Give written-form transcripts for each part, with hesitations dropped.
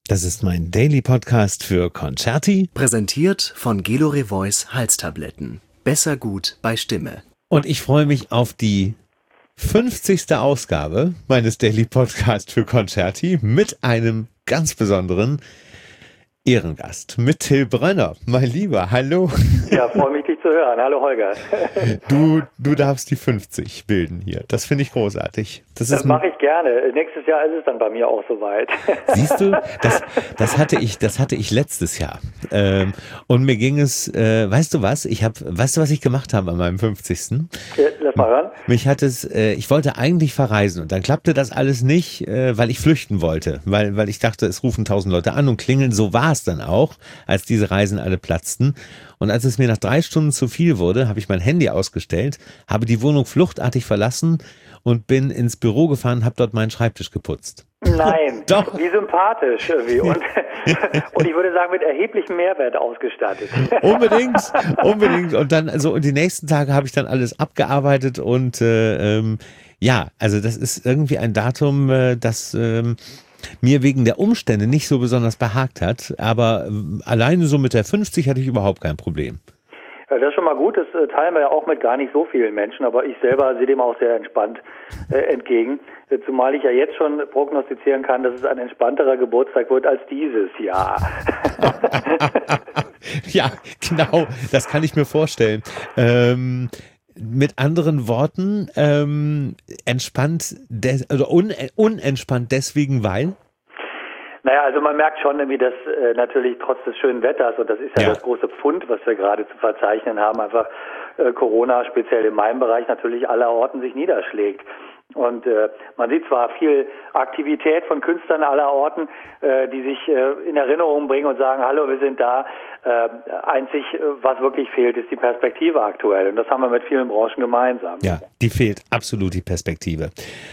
Das ist mein Daily Podcast für Concerti. Präsentiert von Gelore Voice Halstabletten. Besser gut bei Stimme. Und ich freue mich auf die 50. Ausgabe meines Daily Podcasts für Concerti mit einem ganz besonderen Ehrengast, mit Till Brönner. Mein Lieber, hallo. Ja, freue mich, dich zu hören. Hallo, Holger. Du darfst die 50 bilden hier. Das finde ich großartig. Das mache ich gerne. Nächstes Jahr ist es dann bei mir auch soweit. Siehst du, das hatte ich letztes Jahr. Und mir ging es, weißt du, was ich gemacht habe an meinem 50.? Ja, lass mal ran. Ich wollte eigentlich verreisen und dann klappte das alles nicht, weil ich flüchten wollte, weil ich dachte, es rufen 1000 Leute an und klingeln. So war es dann auch, als diese Reisen alle platzten. Und als es mir nach 3 Stunden zu viel wurde, habe ich mein Handy ausgestellt, habe die Wohnung fluchtartig verlassen und bin ins Büro gefahren, habe dort meinen Schreibtisch geputzt. Nein, Doch. Wie sympathisch irgendwie. Und ich würde sagen, mit erheblichem Mehrwert ausgestattet. Unbedingt. Und dann, und die nächsten Tage habe ich dann alles abgearbeitet und also das ist irgendwie ein Datum, das mir wegen der Umstände nicht so besonders behagt hat, aber alleine so mit der 50 hatte ich überhaupt kein Problem. Ja, das ist schon mal gut, das teilen wir ja auch mit gar nicht so vielen Menschen, aber ich selber sehe dem auch sehr entspannt entgegen, zumal ich ja jetzt schon prognostizieren kann, dass es ein entspannterer Geburtstag wird als dieses Jahr. Ja, genau, das kann ich mir vorstellen. Mit anderen Worten, unentspannt deswegen, weil? Naja, also man merkt schon irgendwie, dass natürlich trotz des schönen Wetters, und das ist ja das große Pfund, was wir gerade zu verzeichnen haben, einfach Corona, speziell in meinem Bereich, natürlich allerorten sich niederschlägt. Und man sieht zwar viel Aktivität von Künstlern allerorten, die sich in Erinnerung bringen und sagen, hallo, wir sind da. Einzig, was wirklich fehlt, ist die Perspektive aktuell. Und das haben wir mit vielen Branchen gemeinsam. Ja, die fehlt absolut, die Perspektive.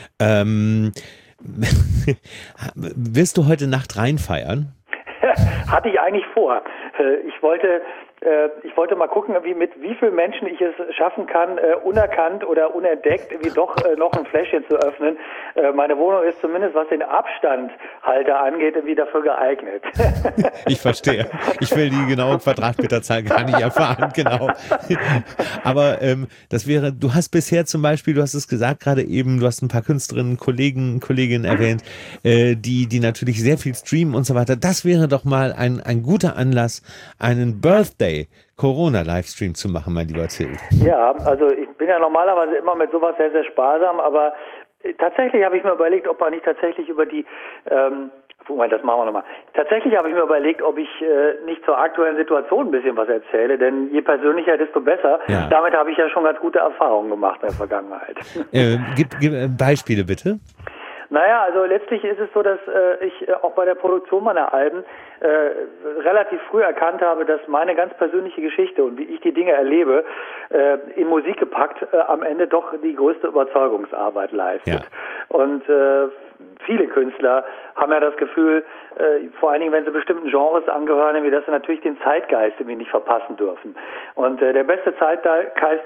Wirst du heute Nacht reinfeiern? Hatte ich eigentlich vor. Ich wollte mal gucken, mit wie vielen Menschen ich es schaffen kann, unerkannt oder unentdeckt, doch noch ein Fläschchen zu öffnen. Meine Wohnung ist zumindest, was den Abstandhalter angeht, dafür geeignet. Ich verstehe. Ich will die genaue Quadratmeterzahl gar nicht erfahren, genau. Aber du hast bisher zum Beispiel, du hast es gesagt gerade eben, du hast ein paar Künstlerinnen, Kolleginnen erwähnt, die natürlich sehr viel streamen und so weiter. Das wäre doch mal ein guter Anlass, einen Birthday-Corona-Livestream zu machen, mein lieber Till. Ja, also ich bin ja normalerweise immer mit sowas sehr, sehr sparsam, aber tatsächlich habe ich mir überlegt, ob man nicht tatsächlich über die, das machen wir nochmal. Tatsächlich habe ich mir überlegt, ob ich nicht zur aktuellen Situation ein bisschen was erzähle, denn je persönlicher, desto besser. Ja. Damit habe ich ja schon ganz gute Erfahrungen gemacht in der Vergangenheit. Gib Beispiele bitte. Naja, also letztlich ist es so, dass ich auch bei der Produktion meiner Alben relativ früh erkannt habe, dass meine ganz persönliche Geschichte und wie ich die Dinge erlebe, in Musik gepackt, am Ende doch die größte Überzeugungsarbeit leistet. Ja. Und viele Künstler haben ja das Gefühl, vor allen Dingen, wenn sie bestimmten Genres angehören, dass sie natürlich den Zeitgeist irgendwie nicht verpassen dürfen. Und der beste Zeitgeist,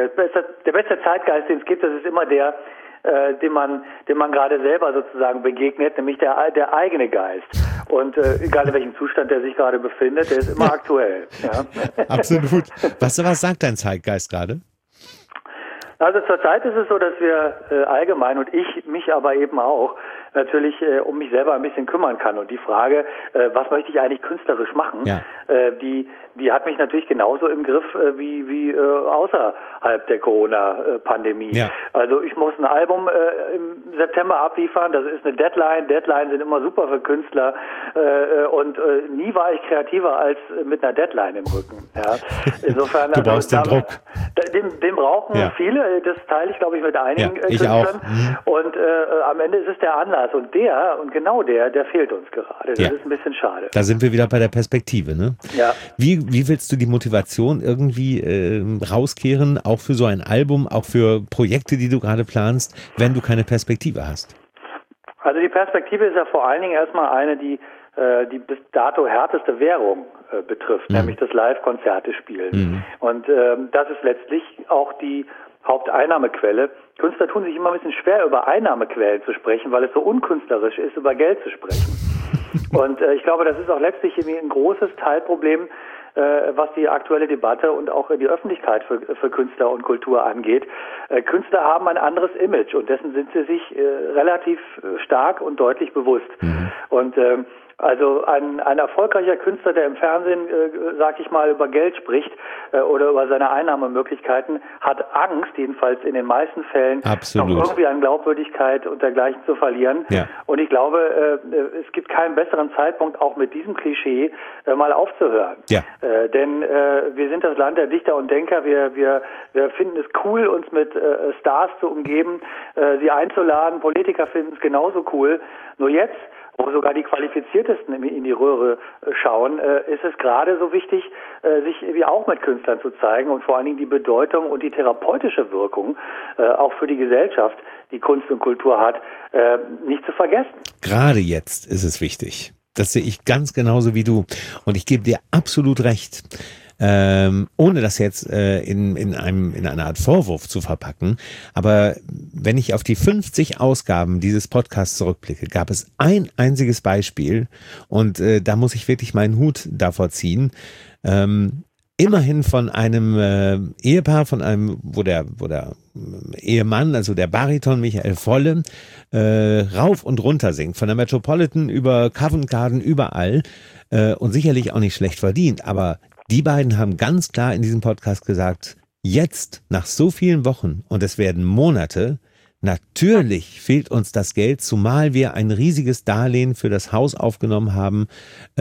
den es gibt, das ist immer der, dem man gerade selber sozusagen begegnet, nämlich der eigene Geist. Und egal in welchem Zustand der sich gerade befindet, der ist immer aktuell. Ja. Absolut. Was sagt dein Zeitgeist gerade? Also zurzeit ist es so, dass wir allgemein und ich mich aber eben auch natürlich um mich selber ein bisschen kümmern kann. Und die Frage, was möchte ich eigentlich künstlerisch machen, die hat mich natürlich genauso im Griff wie außerhalb der Corona-Pandemie. Ja. Also ich muss ein Album im September abliefern, das ist eine Deadline. Deadlines sind immer super für Künstler und nie war ich kreativer als mit einer Deadline im Rücken. Ja. Insofern, du brauchst den Druck. Den brauchen viele, das teile ich glaube ich mit einigen Künstlern. Auch. Und am Ende ist es der Anlass und der fehlt uns gerade. Das ist ein bisschen schade. Da sind wir wieder bei der Perspektive, ne? Ja. Wie willst du die Motivation irgendwie rauskehren, auch für so ein Album, auch für Projekte, die du gerade planst, wenn du keine Perspektive hast? Also die Perspektive ist ja vor allen Dingen erstmal eine, die bis dato härteste Währung betrifft, nämlich das Live-Konzerte spielen. Und das ist letztlich auch die Haupteinnahmequelle. Künstler tun sich immer ein bisschen schwer, über Einnahmequellen zu sprechen, weil es so unkünstlerisch ist, über Geld zu sprechen. Und ich glaube, das ist auch letztlich ein großes Teilproblem, was die aktuelle Debatte und auch die Öffentlichkeit für Künstler und Kultur angeht. Künstler haben ein anderes Image und dessen sind sie sich relativ stark und deutlich bewusst. Und also ein erfolgreicher Künstler, der im Fernsehen, sag ich mal, über Geld spricht oder über seine Einnahmemöglichkeiten, hat Angst, jedenfalls in den meisten Fällen, noch irgendwie an Glaubwürdigkeit und dergleichen zu verlieren. Ja. Und ich glaube, es gibt keinen besseren Zeitpunkt, auch mit diesem Klischee mal aufzuhören. Ja. Denn wir sind das Land der Dichter und Denker. Wir finden es cool, uns mit Stars zu umgeben, sie einzuladen. Politiker finden es genauso cool. Nur jetzt, wo sogar die Qualifiziertesten in die Röhre schauen, ist es gerade so wichtig, sich irgendwie auch mit Künstlern zu zeigen und vor allen Dingen die Bedeutung und die therapeutische Wirkung auch für die Gesellschaft, die Kunst und Kultur hat, nicht zu vergessen. Gerade jetzt ist es wichtig. Das sehe ich ganz genauso wie du. Und ich gebe dir absolut recht. Ohne das jetzt in einer Art Vorwurf zu verpacken, aber wenn ich auf die 50 Ausgaben dieses Podcasts zurückblicke, gab es ein einziges Beispiel und da muss ich wirklich meinen Hut davor ziehen, immerhin von einem Ehepaar, wo der Ehemann, also der Bariton Michael Volle, rauf und runter singt, von der Metropolitan über Covent Garden, überall und sicherlich auch nicht schlecht verdient, aber die beiden haben ganz klar in diesem Podcast gesagt, jetzt, nach so vielen Wochen, und es werden Monate, natürlich fehlt uns das Geld, zumal wir ein riesiges Darlehen für das Haus aufgenommen haben,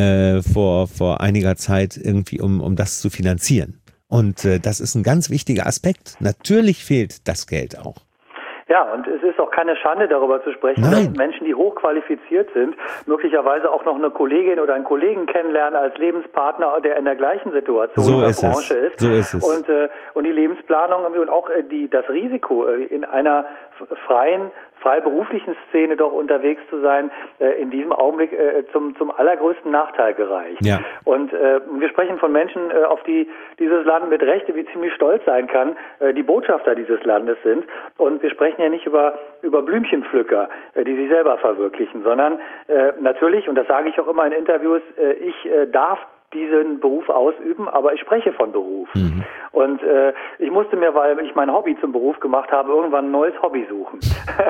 vor einiger Zeit irgendwie, um das zu finanzieren. Und das ist ein ganz wichtiger Aspekt. Natürlich fehlt das Geld auch. Ja, und es ist auch keine Schande, darüber zu sprechen, dass Menschen, die hochqualifiziert sind, möglicherweise auch noch eine Kollegin oder einen Kollegen kennenlernen als Lebenspartner, der in der gleichen Situation in der Branche ist. So ist es. Und die Lebensplanung und auch das Risiko, in einer freiberuflichen Szene doch unterwegs zu sein, in diesem Augenblick zum allergrößten Nachteil gereicht. Ja. Und wir sprechen von Menschen, auf die dieses Land mit Recht wie ziemlich stolz sein kann, die Botschafter dieses Landes sind. Und wir sprechen ja nicht über Blümchenpflücker, die sich selber verwirklichen, sondern natürlich, und das sage ich auch immer in Interviews, ich darf diesen Beruf ausüben, aber ich spreche von Beruf. Und ich musste mir, weil ich mein Hobby zum Beruf gemacht habe, irgendwann ein neues Hobby suchen.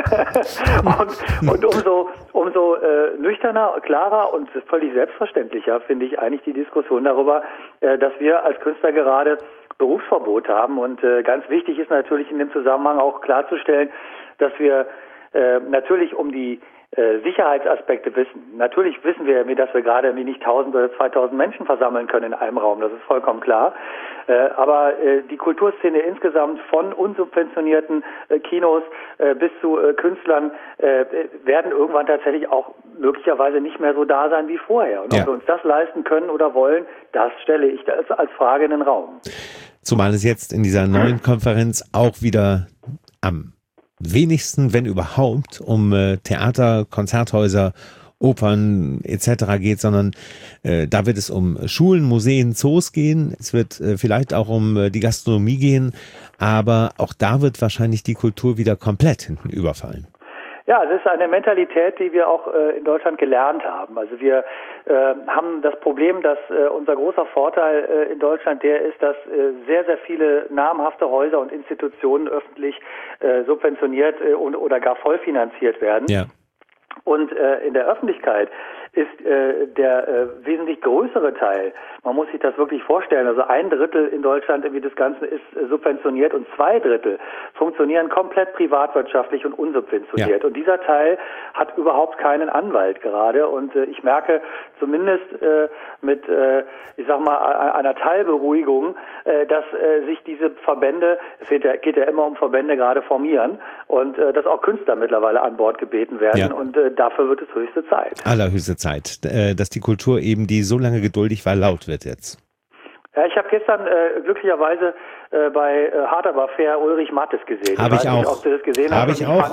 und umso nüchterner, klarer und völlig selbstverständlicher finde ich eigentlich die Diskussion darüber, dass wir als Künstler gerade Berufsverbot haben. Und ganz wichtig ist natürlich in dem Zusammenhang auch klarzustellen, dass wir natürlich um die Sicherheitsaspekte wissen. Natürlich wissen wir, dass wir gerade nicht 1000 oder 2000 Menschen versammeln können in einem Raum, das ist vollkommen klar. Aber die Kulturszene insgesamt von unsubventionierten Kinos bis zu Künstlern werden irgendwann tatsächlich auch möglicherweise nicht mehr so da sein wie vorher. Und ob wir uns das leisten können oder wollen, das stelle ich als Frage in den Raum. Zumal es jetzt in dieser neuen Konferenz auch wieder am wenigsten, wenn überhaupt, um Theater, Konzerthäuser, Opern etc. geht, sondern da wird es um Schulen, Museen, Zoos gehen. Es wird vielleicht auch um die Gastronomie gehen, aber auch da wird wahrscheinlich die Kultur wieder komplett hinten überfallen. Ja, es ist eine Mentalität, die wir auch in Deutschland gelernt haben. Also wir haben das Problem, dass unser großer Vorteil in Deutschland der ist, dass sehr, sehr viele namhafte Häuser und Institutionen öffentlich subventioniert oder gar vollfinanziert werden. Ja. Und in der Öffentlichkeit ist der wesentlich größere Teil, man muss sich das wirklich vorstellen, also 1/3 in Deutschland irgendwie das Ganze ist subventioniert und 2/3 funktionieren komplett privatwirtschaftlich und unsubventioniert. Ja. Und dieser Teil hat überhaupt keinen Anwalt gerade und ich merke zumindest mit, ich sag mal, einer Teilberuhigung, dass sich diese Verbände, es geht ja immer um Verbände, gerade formieren und dass auch Künstler mittlerweile an Bord gebeten werden. Ja. Und dafür wird es höchste Zeit. Allerhöchste Zeit, dass die Kultur eben, die so lange geduldig war, laut wird jetzt. Ja, ich habe gestern glücklicherweise bei Hart aber fair Ulrich Mattes gesehen. Habe ich auch. Nicht, ob du das gesehen hast. Habe ich auch.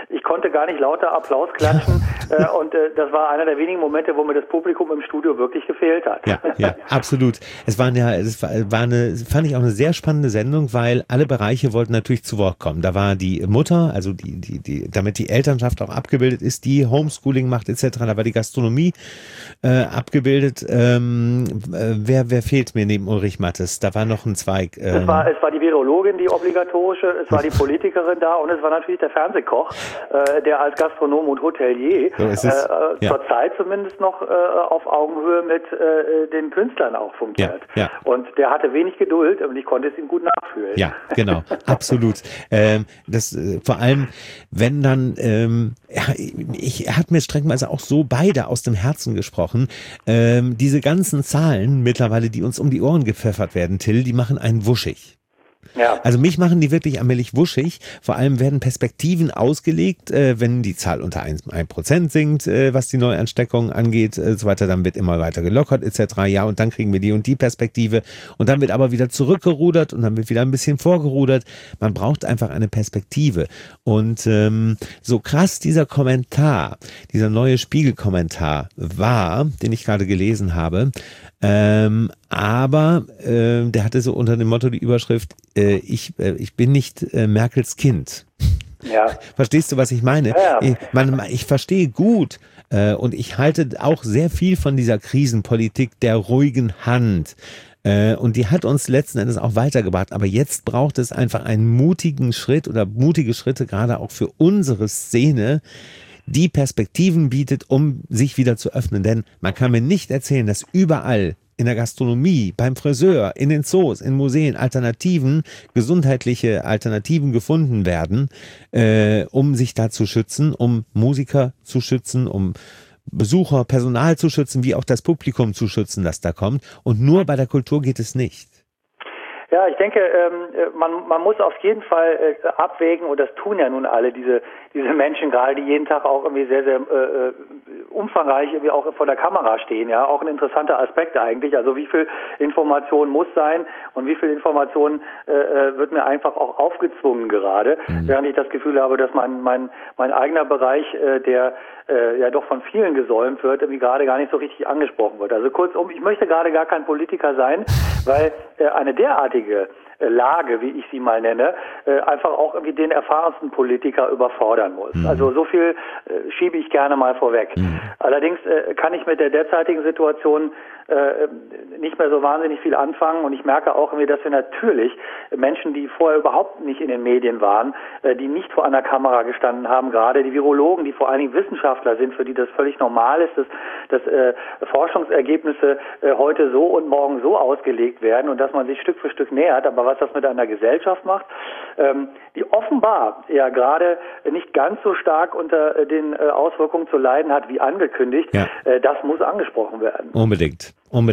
ich konnte gar nicht lauter Applaus klatschen und das war einer der wenigen Momente, wo mir das Publikum im Studio wirklich gefehlt hat. Ja, absolut. Es war fand ich auch eine sehr spannende Sendung, weil alle Bereiche wollten natürlich zu Wort kommen. Da war die Mutter, also damit die Elternschaft auch abgebildet ist, die Homeschooling macht etc. Da war die Gastronomie abgebildet. Wer fehlt mir neben Ulrich Mattes? Da war noch ein Zweig. Es war die Virologin, die obligatorische, es war die Politikerin da und es war natürlich der Fernsehkoch, der als Gastronom und Hotelier zur Zeit zumindest noch auf Augenhöhe mit den Künstlern auch fungiert. Ja. Und der hatte wenig Geduld und ich konnte es ihm gut nachfühlen. Ja, genau, absolut. Vor allem, wenn dann, er hat mir streckenweise auch so beide aus dem Herzen gesprochen. Diese ganzen Zahlen mittlerweile, die uns um die Ohren gepfeffert werden, Till, die machen einen wuschig. Ja. Also mich machen die wirklich allmählich wuschig. Vor allem werden Perspektiven ausgelegt, wenn die Zahl unter 1% sinkt, was die Neuansteckungen angeht, so weiter, dann wird immer weiter gelockert etc. Ja, und dann kriegen wir die und die Perspektive und dann wird aber wieder zurückgerudert und dann wird wieder ein bisschen vorgerudert. Man braucht einfach eine Perspektive und so krass dieser Kommentar, dieser neue Spiegel-Kommentar war, den ich gerade gelesen habe, aber der hatte so unter dem Motto die Überschrift, ich bin nicht Merkels Kind. Ja. Verstehst du, was ich meine? Ja. Ich verstehe gut und ich halte auch sehr viel von dieser Krisenpolitik der ruhigen Hand. Und die hat uns letzten Endes auch weitergebracht. Aber jetzt braucht es einfach einen mutigen Schritt oder mutige Schritte, gerade auch für unsere Szene, die Perspektiven bietet, um sich wieder zu öffnen. Denn man kann mir nicht erzählen, dass überall in der Gastronomie, beim Friseur, in den Zoos, in Museen gesundheitliche Alternativen gefunden werden, um sich da zu schützen, um Musiker zu schützen, um Besucher, Personal zu schützen, wie auch das Publikum zu schützen, das da kommt. Und nur bei der Kultur geht es nicht. Ja, ich denke, man muss auf jeden Fall abwägen, und das tun ja nun alle diese Menschen gerade, die jeden Tag auch irgendwie sehr, sehr umfangreich irgendwie auch vor der Kamera stehen, ja, auch ein interessanter Aspekt eigentlich. Also wie viel Information muss sein und wie viel Information wird mir einfach auch aufgezwungen gerade, während ich das Gefühl habe, dass mein eigener Bereich, der ja doch von vielen gesäumt wird, irgendwie gerade gar nicht so richtig angesprochen wird. Also kurzum, ich möchte gerade gar kein Politiker sein, weil eine derartige Lage, wie ich sie mal nenne, einfach auch irgendwie den erfahrensten Politiker überfordern muss. Also so viel schiebe ich gerne mal vorweg. Allerdings kann ich mit der derzeitigen Situation nicht mehr so wahnsinnig viel anfangen und ich merke auch irgendwie, dass wir natürlich Menschen, die vorher überhaupt nicht in den Medien waren, die nicht vor einer Kamera gestanden haben, gerade die Virologen, die vor allen Dingen Wissenschaftler sind, für die das völlig normal ist, dass Forschungsergebnisse heute so und morgen so ausgelegt werden und dass man sich Stück für Stück nähert, aber was das mit einer Gesellschaft macht, die offenbar ja gerade nicht ganz so stark unter den Auswirkungen zu leiden hat, wie angekündigt, das muss angesprochen werden. Unbedingt.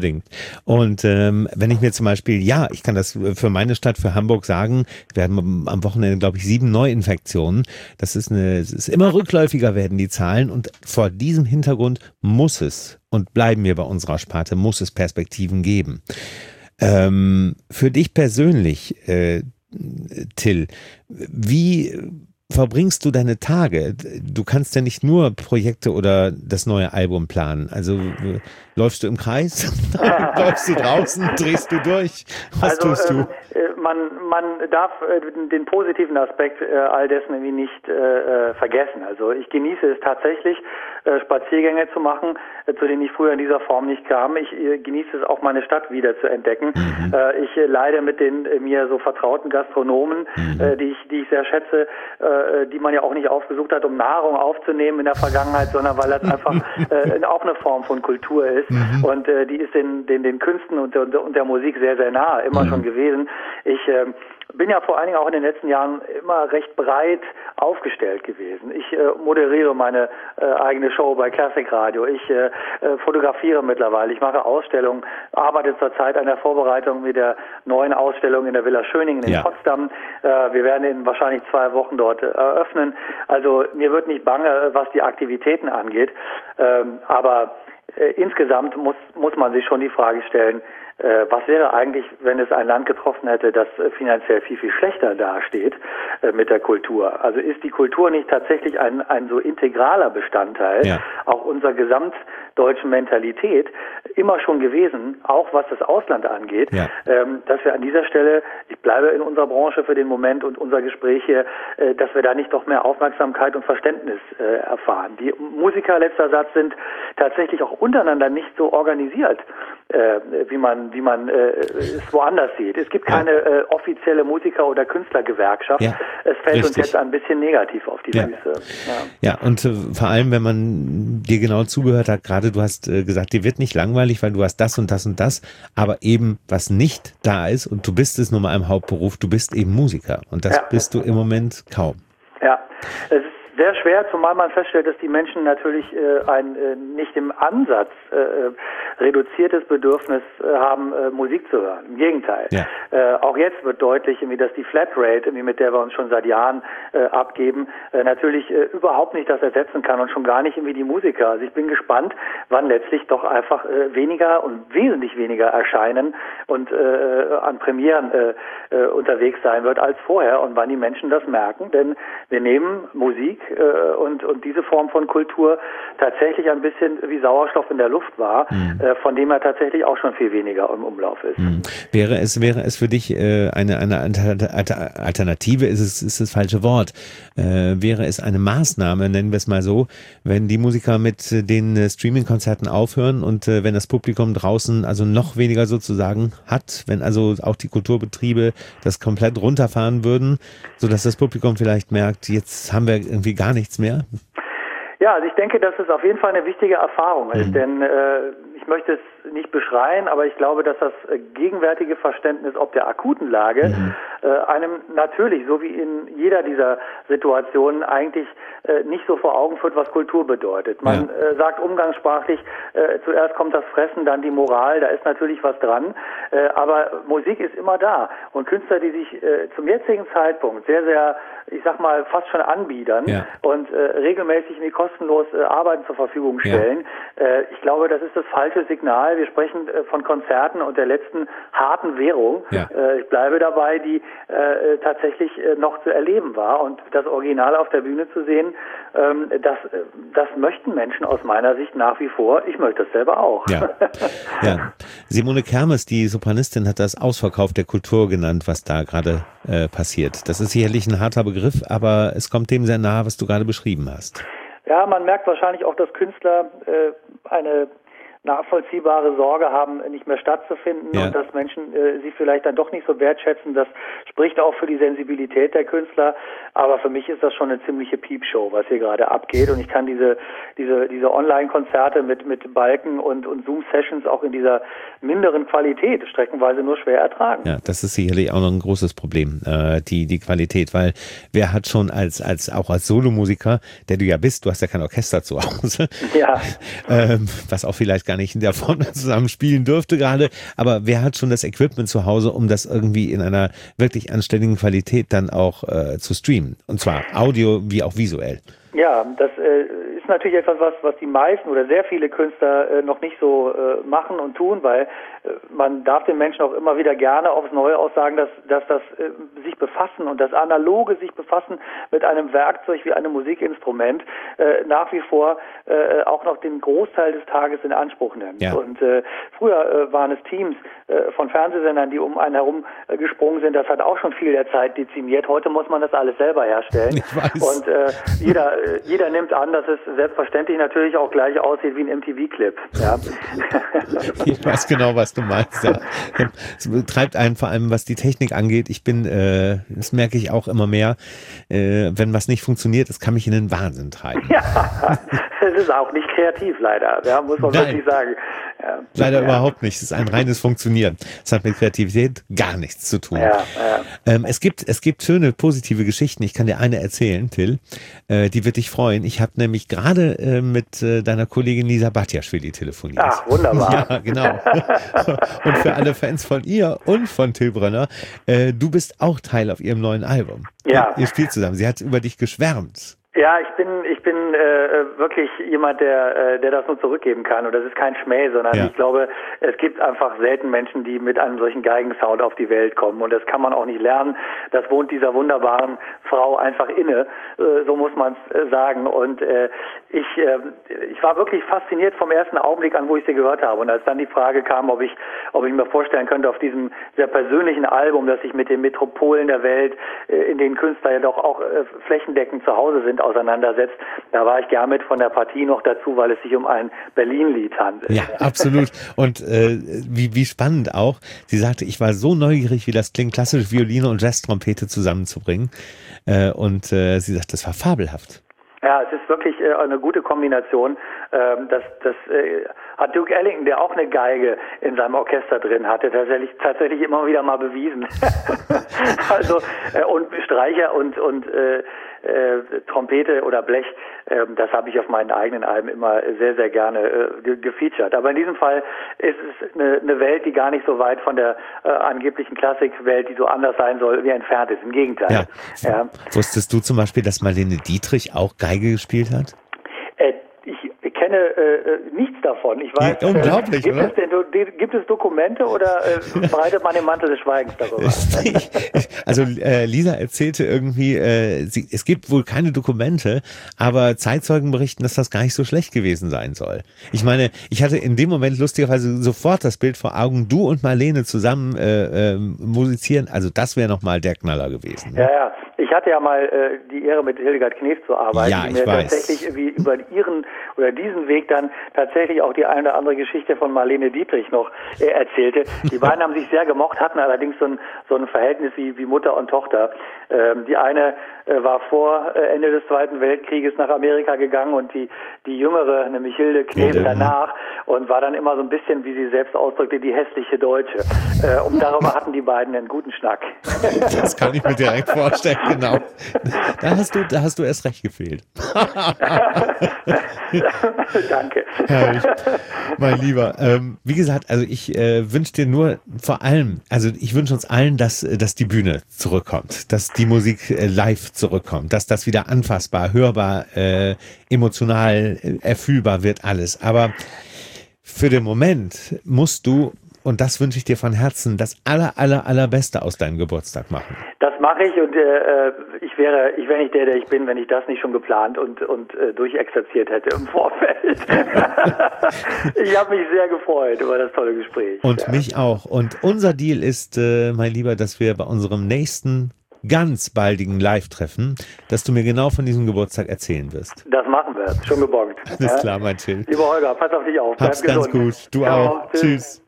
Und wenn ich mir zum Beispiel, ich kann das für meine Stadt, für Hamburg sagen, wir haben am Wochenende, glaube ich, 7 Neuinfektionen. Es ist immer rückläufiger werden die Zahlen und vor diesem Hintergrund muss es, und bleiben wir bei unserer Sparte, muss es Perspektiven geben. Für dich persönlich, Till, wie verbringst du deine Tage? Du kannst ja nicht nur Projekte oder das neue Album planen. Also läufst du im Kreis? Läufst du draußen? Drehst du durch? Was tust du? Man darf den positiven Aspekt all dessen irgendwie nicht vergessen. Also ich genieße es tatsächlich, Spaziergänge zu machen, zu denen ich früher in dieser Form nicht kam. Ich genieße es auch, meine Stadt wieder zu entdecken. Ich leide mit den mir so vertrauten Gastronomen, die ich sehr schätze, die man ja auch nicht aufgesucht hat, um Nahrung aufzunehmen in der Vergangenheit, sondern weil das einfach auch eine Form von Kultur ist. Und die ist den Künsten und der Musik sehr, sehr nahe, immer schon gewesen. Ich bin ja vor allen Dingen auch in den letzten Jahren immer recht breit aufgestellt gewesen. Ich moderiere meine eigene Show bei Classic Radio. Ich fotografiere mittlerweile. Ich mache Ausstellungen, arbeite zurzeit an der Vorbereitung mit der neuen Ausstellung in der Villa Schöningen in Potsdam. Wir werden in wahrscheinlich 2 Wochen dort eröffnen. Also mir wird nicht bange, was die Aktivitäten angeht. Aber insgesamt muss man sich schon die Frage stellen, was wäre eigentlich, wenn es ein Land getroffen hätte, das finanziell viel, viel schlechter dasteht mit der Kultur? Also ist die Kultur nicht tatsächlich ein so integraler Bestandteil auch unserer gesamtdeutschen Mentalität immer schon gewesen, auch was das Ausland angeht, dass wir an dieser Stelle, ich bleibe in unserer Branche für den Moment und unser Gespräch hier, dass wir da nicht noch mehr Aufmerksamkeit und Verständnis erfahren. Die Musiker, letzter Satz, sind tatsächlich auch untereinander nicht so organisiert, wie man es woanders sieht. Es gibt keine offizielle Musiker- oder Künstlergewerkschaft. Es fällt uns jetzt ein bisschen negativ auf die Füße. Ja, und vor allem, wenn man dir genau zugehört hat, gerade du hast gesagt, dir wird nicht langweilig, weil du hast das und das und das, aber eben was nicht da ist, und du bist es nur mal im Hauptberuf, du bist eben Musiker, und das bist du im Moment kaum. Ja, es ist sehr schwer, zumal man feststellt, dass die Menschen natürlich ein nicht im Ansatz reduziertes Bedürfnis haben, Musik zu hören. Im Gegenteil. Auch jetzt wird deutlich, dass die Flatrate, mit der wir uns schon seit Jahren abgeben, natürlich überhaupt nicht das ersetzen kann und schon gar nicht die Musiker. Also ich bin gespannt, wann letztlich doch einfach weniger und wesentlich weniger erscheinen und an Premieren unterwegs sein wird als vorher, und wann die Menschen das merken. Denn wir nehmen Musik und diese Form von Kultur tatsächlich ein bisschen wie Sauerstoff in der Luft war, von dem er tatsächlich auch schon viel weniger im Umlauf ist. Wäre es für dich eine Alternative, ist das falsche Wort, wäre es eine Maßnahme, nennen wir es mal so, wenn die Musiker mit den Streaming-Konzerten aufhören und wenn das Publikum draußen also noch weniger sozusagen hat, wenn also auch die Kulturbetriebe das komplett runterfahren würden, sodass das Publikum vielleicht merkt, jetzt haben wir irgendwie gar nichts mehr? Ja, also ich denke, dass es auf jeden Fall eine wichtige Erfahrung ist, denn ich möchte es nicht beschreien, aber ich glaube, dass das gegenwärtige Verständnis ob der akuten Lage einem natürlich, so wie in jeder dieser Situationen, eigentlich nicht so vor Augen führt, was Kultur bedeutet. Man sagt umgangssprachlich, zuerst kommt das Fressen, dann die Moral, da ist natürlich was dran, aber Musik ist immer da, und Künstler, die sich zum jetzigen Zeitpunkt sehr, sehr, ich sag mal, fast schon anbiedern und regelmäßig kostenlos Arbeiten zur Verfügung stellen, ich glaube, das ist das falsche Signal. Wir sprechen von Konzerten und der letzten harten Währung. Ich bleibe dabei, die tatsächlich noch zu erleben war, und das Original auf der Bühne zu sehen, das möchten Menschen aus meiner Sicht nach wie vor. Ich möchte das selber auch. Simone Kermes, die Sopranistin, hat das Ausverkauf der Kultur genannt, was da gerade passiert. Das ist sicherlich ein harter Begriff, aber es kommt dem sehr nahe, was du gerade beschrieben hast. Ja, man merkt wahrscheinlich auch, dass Künstler eine nachvollziehbare Sorge haben, nicht mehr stattzufinden, und dass Menschen sie vielleicht dann doch nicht so wertschätzen. Das spricht auch für die Sensibilität der Künstler, aber für mich ist das schon eine ziemliche Piepshow, was hier gerade abgeht, und ich kann diese Online-Konzerte mit Balken und Zoom-Sessions auch in dieser minderen Qualität streckenweise nur schwer ertragen. Ja, das ist sicherlich auch noch ein großes Problem, die Qualität, weil wer hat schon auch als Solomusiker, der du ja bist, du hast ja kein Orchester zu Hause, was auch vielleicht gar nicht in der Form zusammen spielen dürfte gerade, aber wer hat schon das Equipment zu Hause, um das irgendwie in einer wirklich anständigen Qualität dann auch zu streamen, und zwar Audio wie auch visuell? Ja, das ist natürlich etwas, was die meisten oder sehr viele Künstler noch nicht so machen und tun, weil man darf den Menschen auch immer wieder gerne aufs Neue aussagen, dass das sich befassen und das analoge sich befassen mit einem Werkzeug wie einem Musikinstrument nach wie vor auch noch den Großteil des Tages in Anspruch nimmt. Ja. Und früher waren es Teams von Fernsehsendern, die um einen herum gesprungen sind. Das hat auch schon viel der Zeit dezimiert. Heute muss man das alles selber herstellen. Ich weiß. Und jeder nimmt an, dass es selbstverständlich natürlich auch gleich aussieht wie ein MTV-Clip. Ja. Ich weiß genau, was du meinst. Ja. Es treibt einen vor allem, was die Technik angeht. Das merke ich auch immer mehr, wenn was nicht funktioniert, das kann mich in den Wahnsinn treiben. Ja, es ist auch nicht kreativ, leider. Ja, muss man wirklich sagen. Ja. Leider überhaupt nicht. Es ist ein reines Funktionieren. Es hat mit Kreativität gar nichts zu tun. Ja. Es gibt schöne, positive Geschichten. Ich kann dir eine erzählen, Till. Die wird dich freuen. Ich habe nämlich gerade mit deiner Kollegin Lisa Batjaschwili telefoniert. Ach, wunderbar. Ja, genau. Und für alle Fans von ihr und von Till Brönner, du bist auch Teil auf ihrem neuen Album. Ja. Ihr spielt zusammen. Sie hat über dich geschwärmt. Ja, ich bin wirklich jemand, der das nur zurückgeben kann. Und das ist kein Schmäh, sondern ich glaube, es gibt einfach selten Menschen, die mit einem solchen Geigensound auf die Welt kommen. Und das kann man auch nicht lernen. Das wohnt dieser wunderbaren Frau einfach inne. So muss man es sagen. Und ich war wirklich fasziniert vom ersten Augenblick an, wo ich sie gehört habe. Und als dann die Frage kam, ob ich mir vorstellen könnte, auf diesem sehr persönlichen Album, das sich mit den Metropolen der Welt, in denen Künstler ja doch auch flächendeckend zu Hause sind, auseinandersetzt. Da war ich gern mit von der Partie noch dazu, weil es sich um ein Berlin-Lied handelt. Ja, absolut. Und wie spannend auch. Sie sagte, ich war so neugierig, wie das klingt, klassische Violine und Jazztrompete zusammenzubringen. Und sie sagt, das war fabelhaft. Ja, es ist wirklich eine gute Kombination. Das hat Duke Ellington, der auch eine Geige in seinem Orchester drin hatte, tatsächlich immer wieder mal bewiesen. Also und Streicher und Trompete oder Blech, das habe ich auf meinen eigenen Alben immer sehr, sehr gerne gefeatured. Aber in diesem Fall ist es eine Welt, die gar nicht so weit von der angeblichen Klassikwelt, die so anders sein soll, wie entfernt ist. Im Gegenteil. Ja. Wusstest du zum Beispiel, dass Marlene Dietrich auch Geige gespielt hat? Ich kenne nichts davon. Ich weiß, unglaublich, oder? Gibt es Dokumente oder breitet man den Mantel des Schweigens darüber? Also Lisa erzählte irgendwie, es gibt wohl keine Dokumente, aber Zeitzeugen berichten, dass das gar nicht so schlecht gewesen sein soll. Ich meine, ich hatte in dem Moment lustigerweise sofort das Bild vor Augen, du und Marlene zusammen musizieren, also das wäre nochmal der Knaller gewesen. Ne? Ja. Ich hatte ja mal die Ehre, mit Hildegard Knef zu arbeiten, die mir tatsächlich über diesen Weg dann tatsächlich auch die eine oder andere Geschichte von Marlene Dietrich noch erzählte. Die beiden haben sich sehr gemocht, hatten allerdings so ein Verhältnis wie Mutter und Tochter. Die eine war vor Ende des Zweiten Weltkrieges nach Amerika gegangen und die jüngere, nämlich Hilde Knef, danach und war dann immer so ein bisschen, wie sie selbst ausdrückte, die hässliche Deutsche. Und darüber hatten die beiden einen guten Schnack. Das kann ich mir direkt vorstellen, genau. Da hast du erst recht gefehlt. Danke. Herrlich. Mein Lieber, wie gesagt, also ich wünsche dir nur vor allem, also ich wünsche uns allen, dass die Bühne zurückkommt, dass die Musik live zurückkommt, dass das wieder anfassbar, hörbar, emotional, erfühlbar wird alles. Aber für den Moment musst du, und das wünsche ich dir von Herzen, das allerbeste aus deinem Geburtstag machen. Das mache ich und ich wäre nicht der ich bin, wenn ich das nicht schon geplant und durchexerziert hätte im Vorfeld. Ich habe mich sehr gefreut über das tolle Gespräch. Und mich auch. Und unser Deal ist, mein Lieber, dass wir bei unserem nächsten ganz baldigen Live-Treffen, dass du mir genau von diesem Geburtstag erzählen wirst. Das machen wir, schon gebongt. Alles klar, mein Till. Lieber Holger, pass auf dich auf. Hab's ganz gut. Du Ciao, auch. Tschüss.